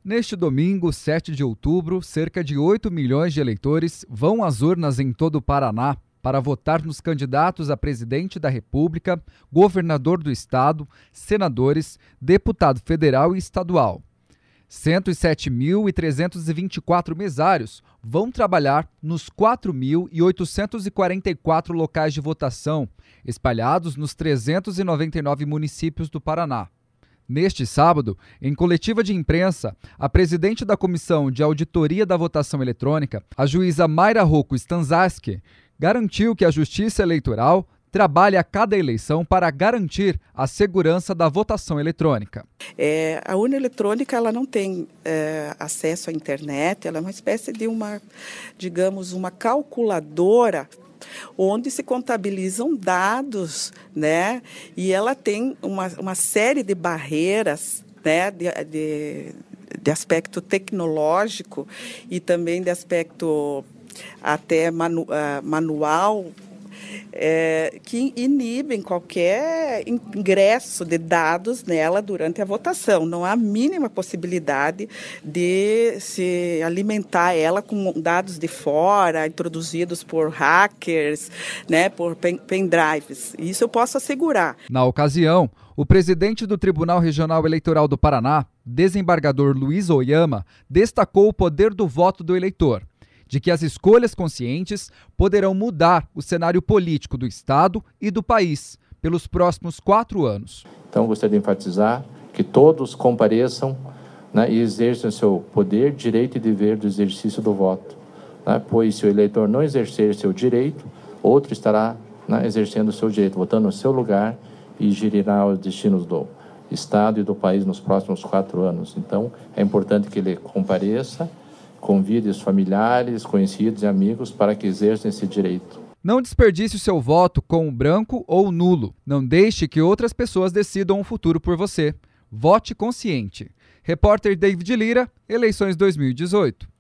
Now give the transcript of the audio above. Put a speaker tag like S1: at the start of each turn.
S1: Neste domingo, 7 de outubro, cerca de 8 milhões de eleitores vão às urnas em todo o Paraná para votar nos candidatos a presidente da República, governador do estado, senadores, deputado federal e estadual. 107.324 mesários vão trabalhar nos 4.844 locais de votação, espalhados nos 399 municípios do Paraná. Neste sábado, em coletiva de imprensa, a presidente da Comissão de Auditoria da Votação Eletrônica, a juíza Mayra Rocco Stanzaski, garantiu que a Justiça Eleitoral trabalha a cada eleição para garantir a segurança da votação eletrônica.
S2: A urna eletrônica ela não tem acesso à internet, ela é uma espécie de uma calculadora onde se contabilizam dados, né? E ela tem uma série de barreiras, né? de aspecto tecnológico e também de aspecto até manual, que inibem qualquer ingresso de dados nela durante a votação. Não há a mínima possibilidade de se alimentar ela com dados de fora, introduzidos por hackers, né, por pendrives. Isso eu posso assegurar.
S1: Na ocasião, o presidente do Tribunal Regional Eleitoral do Paraná, desembargador Luiz Oyama, destacou o poder do voto do eleitor, de que as escolhas conscientes poderão mudar o cenário político do Estado e do país pelos próximos 4 anos.
S3: Então, gostaria de enfatizar que todos compareçam, né, e exerçam seu poder, direito e dever do exercício do voto, né, pois se o eleitor não exercer seu direito, outro estará, né, exercendo o seu direito, votando no seu lugar e gerirá os destinos do Estado e do país nos próximos 4 anos. Então, é importante que ele compareça, convide os familiares, conhecidos e amigos para que exerçam esse direito.
S1: Não desperdice o seu voto com o branco ou nulo. Não deixe que outras pessoas decidam o futuro por você. Vote consciente. Repórter David Lira, Eleições 2018.